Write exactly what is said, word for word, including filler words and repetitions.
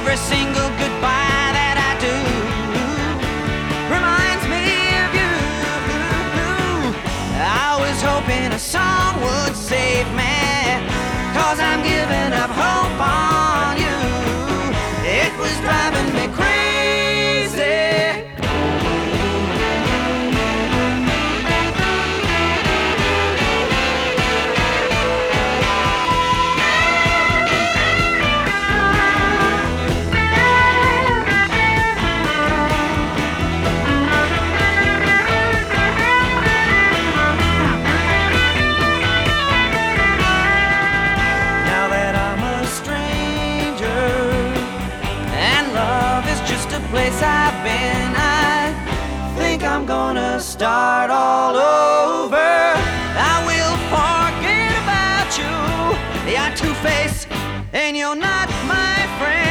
Every single goodbye that I do reminds me of you. I was hoping a song would save me, 'cause I'm giving up hope on you. It was driving me crazy. Place I've been, I think I'm gonna start all over. I will forget about you. You're two-faced and you're not my friend.